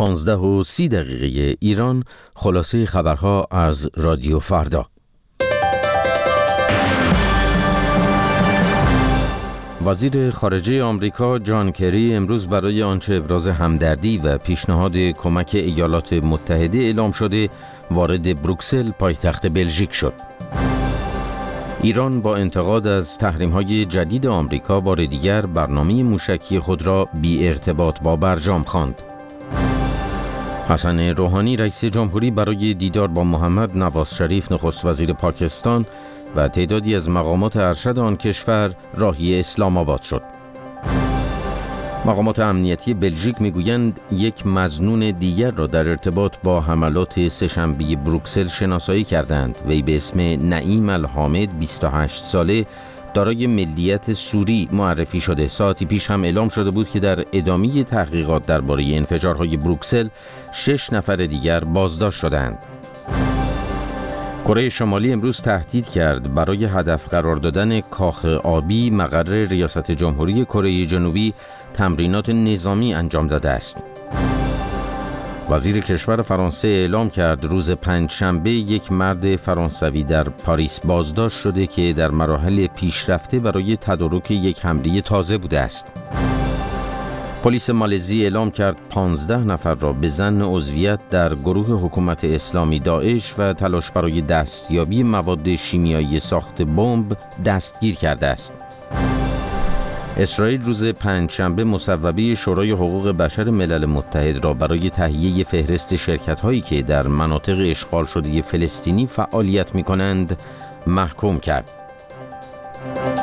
15:30 ایران. خلاصه خبرها از رادیو فردا. وزیر خارجه آمریکا جان کری امروز برای آنچه ابراز همدردی و پیشنهاد کمک ایالات متحده اعلام شده وارد بروکسل پایتخت بلژیک شد. ایران با انتقاد از تحریم‌های جدید آمریکا بار دیگر برنامه موشکی خود را بی ارتباط با برجام خواند. حسن روحانی رئیس جمهوری برای دیدار با محمد نواز شریف نخست وزیر پاکستان و تعدادی از مقامات ارشد آن کشور راهی اسلام آباد شد. مقامات امنیتی بلژیک میگویند یک مظنون دیگر را در ارتباط با حملات سه‌شنبه بروکسل شناسایی کردند. وی به اسم نعیم الحامد 28 ساله دارای ملیت سوری معرفی شده. ساعتی پیش هم اعلام شده بود که در ادامه تحقیقات درباره انفجارهای بروکسل 6 نفر دیگر بازداشت شدند. کره شمالی امروز تهدید کرد برای هدف قرار دادن کاخ آبی مقر ریاست جمهوری کره جنوبی تمرینات نظامی انجام داده است. وزیر کشور فرانسه اعلام کرد روز پنجشنبه یک مرد فرانسوی در پاریس بازداشت شده که در مراحل پیشرفته برای تدارک یک حمله تازه بوده است. پلیس مالزی اعلام کرد 15 نفر را به ظن عضویت در گروه حکومت اسلامی داعش و تلاش برای دستیابی مواد شیمیایی ساخت بمب دستگیر کرده است. اسرائیل روز پنجشنبه مصوبه شورای حقوق بشر ملل متحد را برای تهیه فهرست شرکت‌هایی که در مناطق اشغال شده فلسطینی فعالیت می‌کنند محکوم کرد.